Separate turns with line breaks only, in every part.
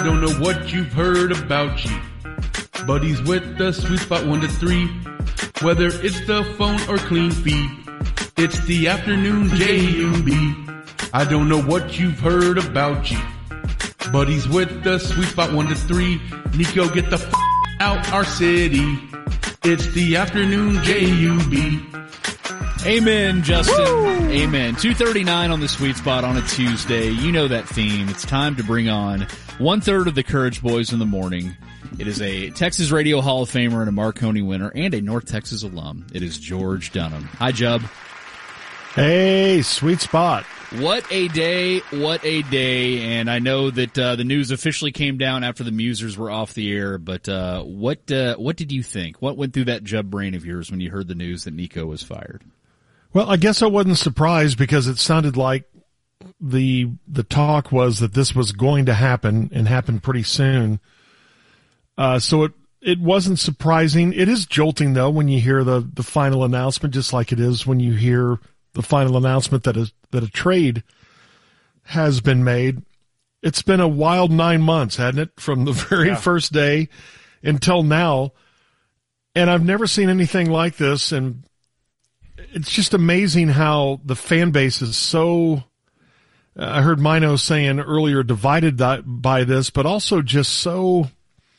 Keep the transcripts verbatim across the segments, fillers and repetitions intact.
don't know what you've heard about G, but he's with the sweet spot one to three. Whether it's the phone or clean feed, it's the afternoon J U B. I don't know what you've heard about G, but he's with the sweet spot one to three. Nico, get the f*** out our city. It's the afternoon J U B.
Amen, Justin.
Woo!
Amen. two thirty-nine on the Sweet Spot on a Tuesday. You know that theme. It's time to bring on one-third of the Courage Boys in the morning. It is a Texas Radio Hall of Famer and a Marconi winner and a North Texas alum. It is George Dunham. Hi, Jub.
Hey, Sweet Spot.
What a day, what a day. And I know that uh, the news officially came down after the Musers were off the air, but uh, what uh, what did you think? What went through that Jub brain of yours when you heard the news that Nico was fired?
Well, I guess I wasn't surprised because it sounded like the the talk was that this was going to happen and happen pretty soon. Uh, so it it wasn't surprising. It is jolting though when you hear the the final announcement, just like it is when you hear the final announcement that is that a trade has been made. It's been a wild nine months, hasn't it, from the very
yeah.
first day until now, and I've never seen anything like this. And it's just amazing how the fan base is so, uh, I heard Mino saying earlier, divided by this, but also just so,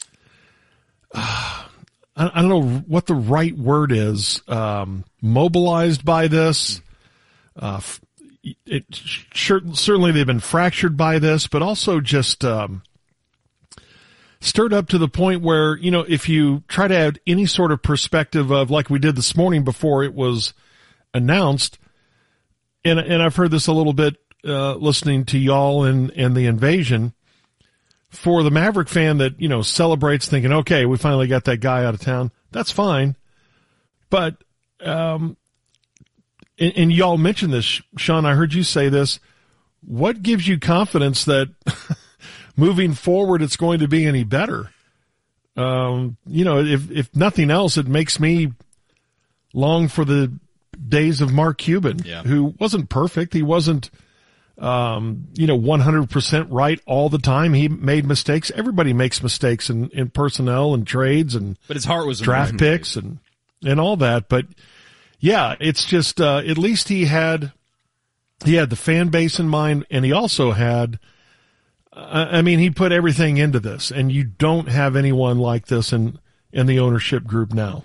uh, I, I don't know what the right word is, um, mobilized by this. Uh, it, sure, certainly they've been fractured by this, but also just um, stirred up to the point where, you know, if you try to add any sort of perspective of like we did this morning before it was announced, and and I've heard this a little bit uh, listening to y'all and, and the invasion, for the Maverick fan that, you know, celebrates thinking, okay, we finally got that guy out of town, that's fine. But, um, and, and y'all mentioned this, Sean, I heard you say this, what gives you confidence that moving forward it's going to be any better? Um, you know, if, if nothing else, it makes me long for the days of Mark Cuban,
yeah.
who wasn't perfect. He wasn't, um, you know, one hundred percent right all the time. He made mistakes. Everybody makes mistakes in, in personnel and trades and
but his heart was
draft picks and, and all that. But yeah, it's just, uh, at least he had, he had the fan base in mind, and he also had, uh, I mean, he put everything into this, and you don't have anyone like this in, in the ownership group now.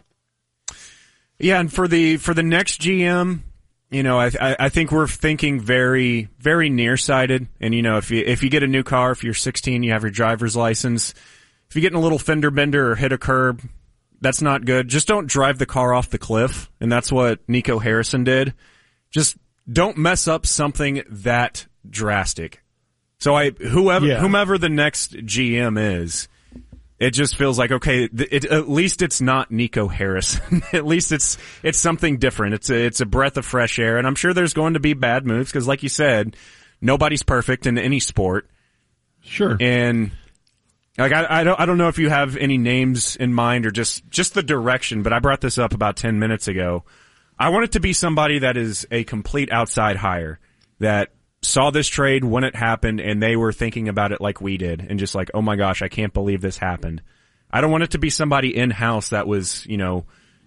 Yeah, and for the for the next G M, you know, I I think we're thinking very very nearsighted. And you know, if you if you get a new car, if you're sixteen, you have your driver's license. If you get in a little fender bender or hit a curb, that's not good. Just don't drive the car off the cliff, and that's what Nico Harrison did. Just don't mess up something that drastic. So I whoever yeah. whomever the next G M is, it just feels like, okay, it, at least it's not Nico Harrison. At least it's it's something different. It's a, it's a breath of fresh air, and I'm sure there's going to be bad moves because, like you said, nobody's perfect in any sport.
Sure.
And like I, I don't I don't know if you have any names in mind or just just the direction, but I brought this up about ten minutes ago. I want it to be somebody that is a complete outside hire that saw this trade when it happened and they were thinking about it like we did and just like, oh my gosh, I can't believe this happened. I don't want it to be somebody in-house that was, you know,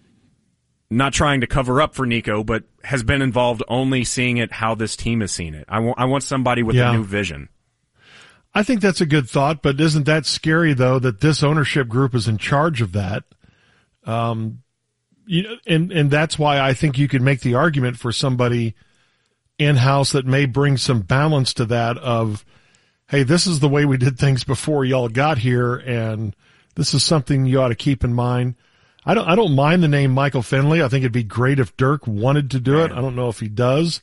not trying to cover up for Nico, but has been involved only seeing it how this team has seen it. I want, I want somebody with
yeah.
a new vision.
I think that's a good thought, but isn't that scary though that this ownership group is in charge of that? Um, you know, and, and that's why I think you could make the argument for somebody in-house that may bring some balance to that of, hey, this is the way we did things before y'all got here, and this is something you ought to keep in mind. I don't, I don't mind the name Michael Finley. I think it'd be great if Dirk wanted to do it. I don't know if he does.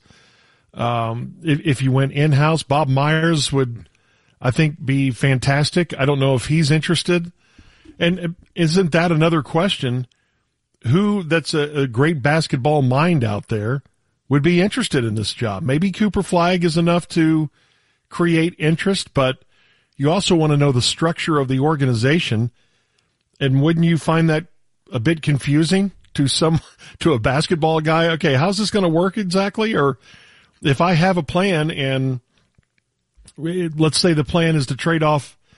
Um, if, if you went in-house, Bob Myers would, I think, be fantastic. I don't know if he's interested. And isn't that another question? Who that's a, a great basketball mind out there would be interested in this job? Maybe Cooper Flagg is enough to create interest, but you also want to know the structure of the organization. And wouldn't you find that a bit confusing to some, to a basketball guy? Okay, how's this going to work exactly? Or if I have a plan and let's say the plan is to trade off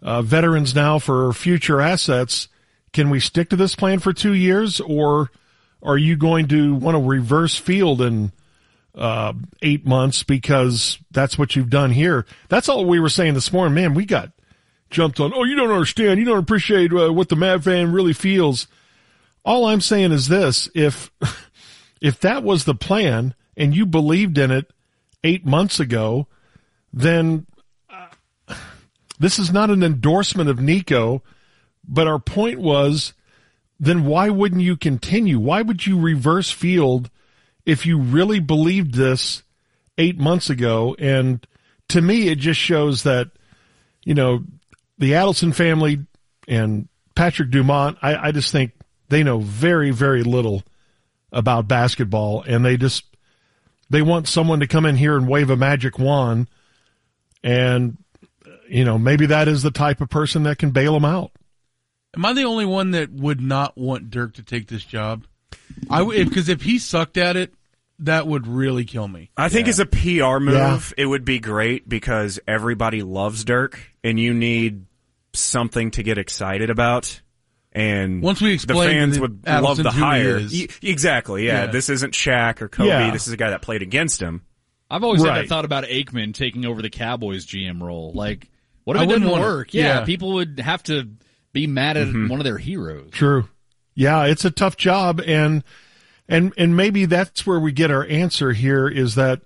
uh, veterans now for future assets. Can we stick to this plan for two years, or are you going to want to reverse field in uh, eight months because that's what you've done here? That's all we were saying this morning. Man, we got jumped on. Oh, you don't understand. You don't appreciate uh, what the Mav fan really feels. All I'm saying is this: if if that was the plan and you believed in it eight months ago, then uh, this is not an endorsement of Nico. But our point was, then why wouldn't you continue? Why would you reverse field if you really believed this eight months ago? And to me, it just shows that, you know, the Adelson family and Patrick Dumont, I, I just think they know very, very little about basketball, and they just they want someone to come in here and wave a magic wand, and, you know, maybe that is the type of person that can bail them out.
Am I the only one that would not want Dirk to take this job? I because if, if he sucked at it, that would really kill me.
I think
yeah.
as a P R move,
yeah.
it would be great because everybody loves Dirk, and you need something to get excited about. And
once we explain,
the fans would
Adelson's
love the hire.
Y-
exactly, yeah.
yeah.
This isn't Shaq or Kobe.
Yeah.
This is a guy that played against him.
I've always
right.
had that thought about Aikman taking over the Cowboys G M role. Like, what if
I
it didn't
wouldn't want
work?
it.
Yeah,
Yeah.
people would have to be mad at mm-hmm. one of their heroes.
True. Yeah, it's a tough job, and and and maybe that's where we get our answer here, is that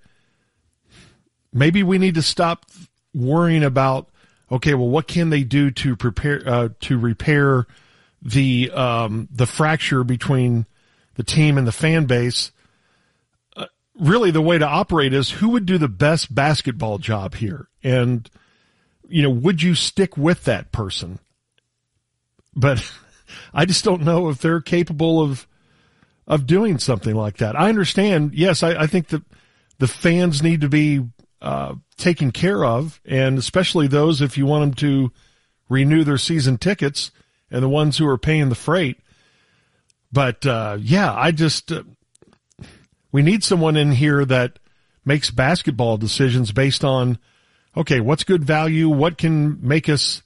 maybe we need to stop worrying about, okay, well, what can they do to prepare uh, to repair the um, the fracture between the team and the fan base. Uh, really, the way to operate is who would do the best basketball job here, and you know, would you stick with that person? But I just don't know if they're capable of of doing something like that. I understand. Yes, I, I think that the fans need to be uh, taken care of, and especially those, if you want them to renew their season tickets, and the ones who are paying the freight. But uh, yeah, I just uh, we need someone in here that makes basketball decisions based on, okay, what's good value, what can make us,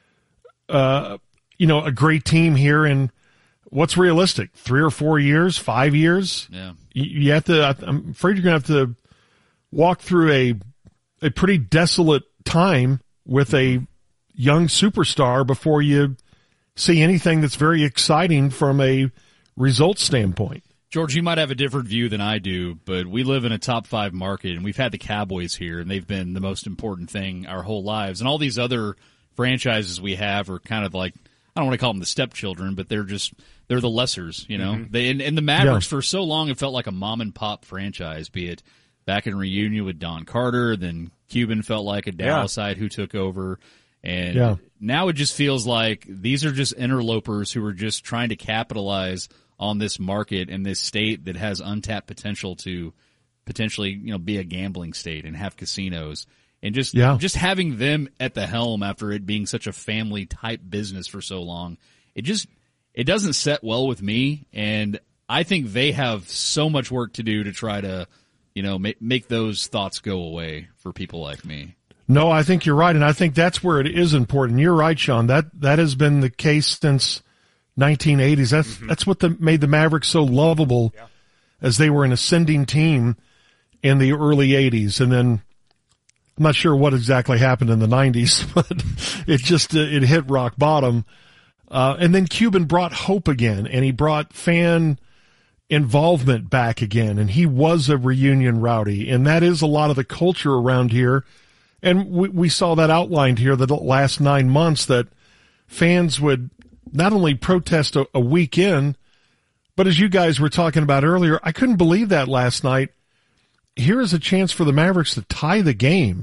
uh, you know, a great team here, and what's realistic? Three or four years, five years.
Yeah,
you, you have to. I'm afraid you're going to have to walk through a a pretty desolate time with a young superstar before you see anything that's very exciting from a result standpoint.
George, you might have a different view than I do, but we live in a top five market, and we've had the Cowboys here, and they've been the most important thing our whole lives. And all these other franchises we have are kind of like, I don't want to call them the stepchildren, but they're just, they're the lessers, you know? Mm-hmm. They, and, and the Mavericks, yeah. for so long, it felt like a mom-and-pop franchise, be it back in reunion with Don Carter, then Cuban felt like a Dallasite yeah. who took over. And yeah. now it just feels like these are just interlopers who are just trying to capitalize on this market and this state that has untapped potential to potentially, you know, be a gambling state and have casinos. And just
yeah.
just having them at the helm after it being such a family type business for so long, it just it doesn't set well with me. And I think they have so much work to do to try to, you know, make make those thoughts go away for people like me.
No, I think you're right, and I think that's where it is important. You're right, Sean. That that has been the case since nineteen eighties. That's mm-hmm. that's what the, made the Mavericks so lovable, yeah. as they were an ascending team in the early eighties, and then I'm not sure what exactly happened in the nineties, but it just it hit rock bottom. Uh, and then Cuban brought hope again, and he brought fan involvement back again, and he was a reunion rowdy, and that is a lot of the culture around here. And we, we saw that outlined here the last nine months, that fans would not only protest a, a week in, but as you guys were talking about earlier, I couldn't believe that last night. Here is a chance for the Mavericks to tie the game.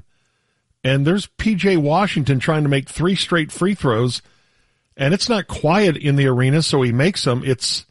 And there's P J Washington trying to make three straight free throws, and it's not quiet in the arena, so he makes them. It's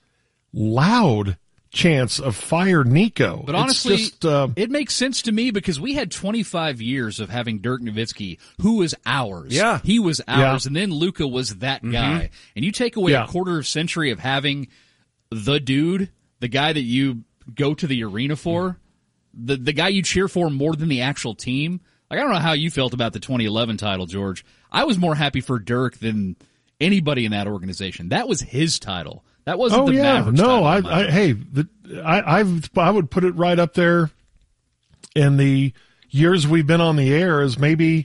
loud chance of fire Nico.
But honestly,
just, uh,
it makes sense to me because we had twenty-five years of having Dirk Nowitzki, who was ours.
Yeah.
He was ours,
yeah.
and then Luka was that
mm-hmm.
guy. And you take away
yeah.
a quarter of century of having the dude, the guy that you go to the arena for, the the guy you cheer for more than the actual team. Like, I don't know how you felt about the twenty eleven title, George. I was more happy for Dirk than anybody in that organization. That was his title. That wasn't
oh,
the
yeah.
Mavericks
No,
title.
I, I, hey, the, I, I've, I would put it right up there in the years we've been on the air as maybe,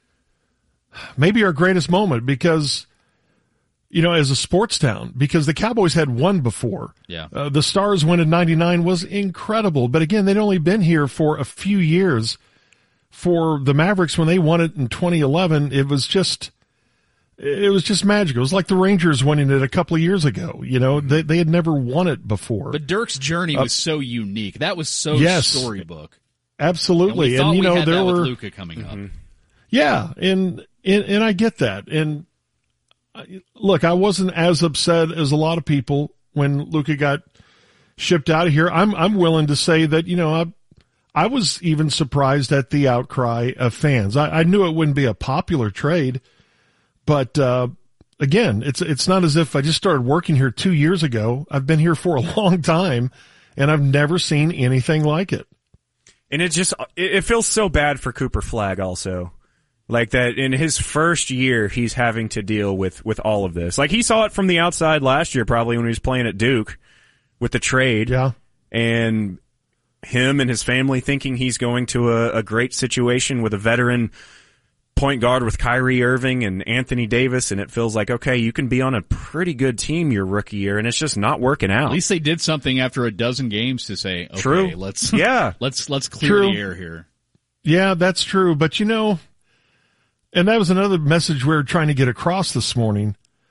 maybe our greatest moment because, you know, as a sports town, because the Cowboys had won before.
Yeah.
Uh, the Stars win in ninety-nine was incredible. But again, they'd only been here for a few years. For the Mavericks, when they won it in twenty eleven, it was just, it was just magical. It was like the Rangers winning it a couple of years ago. You know, they, they had never won it before.
But Dirk's journey
uh,
was so unique. That was so
yes,
storybook.
Absolutely.
And, we
and you
we
know,
had
there
that
were
with Luka coming
mm-hmm.
up.
Yeah, and, and and I get that. And look, I wasn't as upset as a lot of people when Luka got shipped out of here. I'm I'm willing to say that, you know, I I was even surprised at the outcry of fans. I, I knew it wouldn't be a popular trade, but uh, again, it's it's not as if I just started working here two years ago. I've been here for a long time, and I've never seen anything like it.
And it just it, it feels so bad for Cooper Flagg also. Like that in his first year, he's having to deal with, with all of this. Like he saw it from the outside last year, probably when he was playing at Duke with the trade.
Yeah.
And him and his family thinking he's going to a, a great situation with a veteran point guard with Kyrie Irving and Anthony Davis. And it feels like, okay, you can be on a pretty good team your rookie year, and it's just not working out.
At least they did something after a dozen games to say, okay,
True.
let's,
yeah.
let's, let's clear
True.
the air here.
Yeah, that's true. But you know, and that was another message we were trying to get across this morning.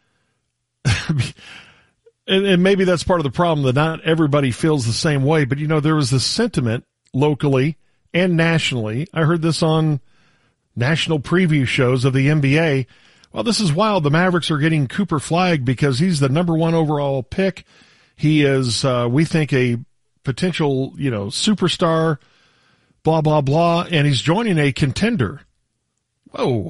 and, and maybe that's part of the problem, that not everybody feels the same way. But, you know, there was this sentiment locally and nationally. I heard this on national preview shows of the N B A. Well, this is wild. The Mavericks are getting Cooper Flagg because he's the number one overall pick. He is, uh, we think, a potential, you know, superstar, blah, blah, blah. And he's joining a contender. Whoa.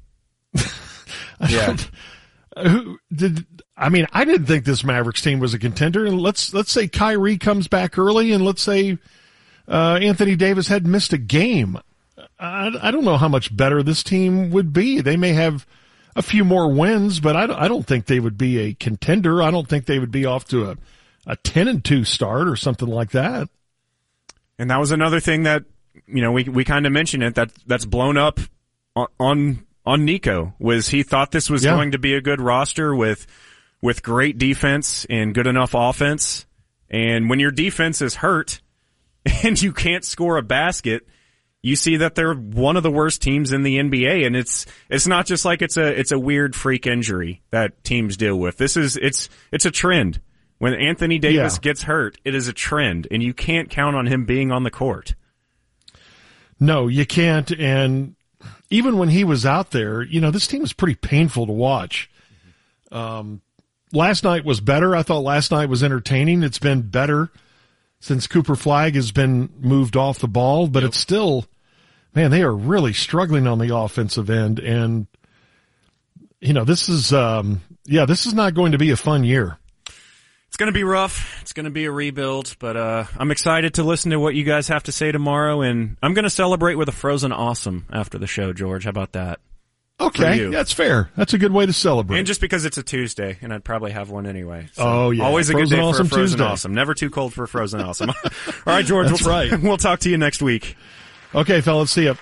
Yeah.
Who did, I mean, I didn't think this Mavericks team was a contender. And let's, let's say Kyrie comes back early, and let's say, uh, Anthony Davis had missed a game. I, I don't know how much better this team would be. They may have a few more wins, but I don't, I don't think they would be a contender. I don't think they would be off to a, a ten and two start or something like that.
And that was another thing that, you know, we, we kind of mentioned it, that that's blown up on on Nico, was he thought this was
yeah.
going to be a good roster with with great defense and good enough offense. And when your defense is hurt and you can't score a basket, you see that they're one of the worst teams in the N B A. And it's it's not just like it's a it's a weird freak injury that teams deal with. This is it's it's a trend. When Anthony Davis
yeah.
gets hurt, it is a trend, and you can't count on him being on the court.
No, you can't. And even when he was out there, you know, this team was pretty painful to watch. Um, last night was better. I thought last night was entertaining. It's been better since Cooper Flagg has been moved off the ball, but yep. it's still, man, they are really struggling on the offensive end. And, you know, this is, um, yeah, this is not going to be a fun year.
It's going to be rough. It's going to be a rebuild, but uh, I'm excited to listen to what you guys have to say tomorrow, and I'm going to celebrate with a Frozen Awesome after the show, George. How about that?
Okay, that's fair. That's a good way to celebrate.
And just because it's a Tuesday, and I'd probably have one anyway. So
oh, yeah.
Always a
Frozen
good day
awesome
for a Frozen
Tuesday.
Awesome. Never too cold for a Frozen Awesome. All right, George.
That's
we'll,
right.
We'll talk to you next week.
Okay, fellas. See ya.